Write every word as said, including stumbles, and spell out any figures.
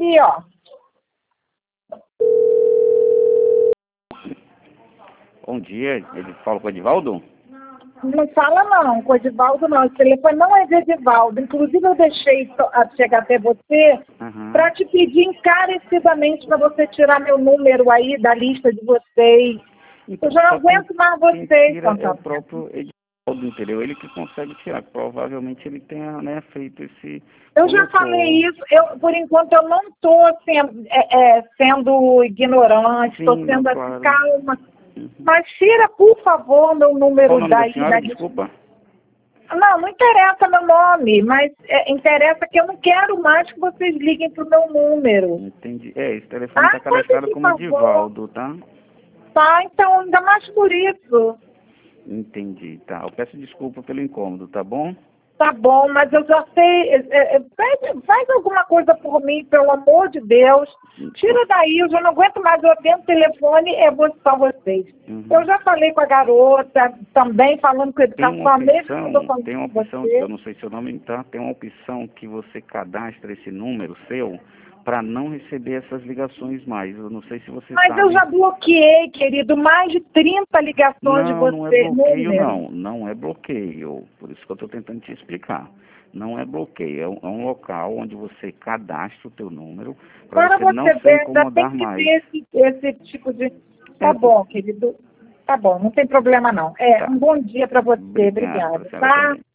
aqui, ó. Bom dia, ele fala com o Edivaldo? Não fala não, com o Edivaldo não. Esse telefone não é de Edivaldo. Inclusive eu deixei to- a chegar até você Uhum. para te pedir encarecidamente para você tirar meu número aí da lista de vocês. Então, Eu já não só quem- aguento mais quem vocês, tira é o Santana. próprio Edivaldo, entendeu? Ele que consegue tirar, provavelmente ele tenha, né, feito esse... Eu já colocou- falei isso, eu, por enquanto eu não estou sendo, é, é, sendo ignorante, estou Sim, sendo não, assim, claro. calma. Uhum. Mas tira, por favor, meu Qual o número nome daí da senhora? da Desculpa. Não, não interessa meu nome, mas é, interessa que eu não quero mais que vocês liguem pro meu número. Entendi. É, esse telefone Ah, está cadastrado pode, como por favor. Edivaldo, tá? Tá, então, ainda mais por isso. Entendi, tá. Eu peço desculpa pelo incômodo, tá bom? Tá bom, mas eu já sei. É, é, faz, faz alguma coisa por mim, pelo amor de Deus. Tira daí, eu já não aguento mais. Eu atendo o telefone, é vo- só vocês. Uhum. Eu já falei com a garota, também falando com a Tem educação, uma a mesma que eu tô opção, falando tem uma com opção, você. eu não sei seu nome, tá? Tem uma opção que você cadastra esse número seu para não receber essas ligações mais. Eu não sei se você Mas sabe. eu já bloqueei, querido, mais de trinta ligações de Não, não é vocês. bloqueio número. não, não é bloqueio. Por isso que eu estou tentando te explicar. Não é bloqueio, é um, é um local onde você cadastra o teu número para Para você você não ver, ser ainda tem incomodar que mais. ter esse, esse tipo de... Tá É, bom, querido. Tá bom, não tem problema não. É, tá. um bom dia para você. Obrigado, Obrigada, pra senhora tá? também.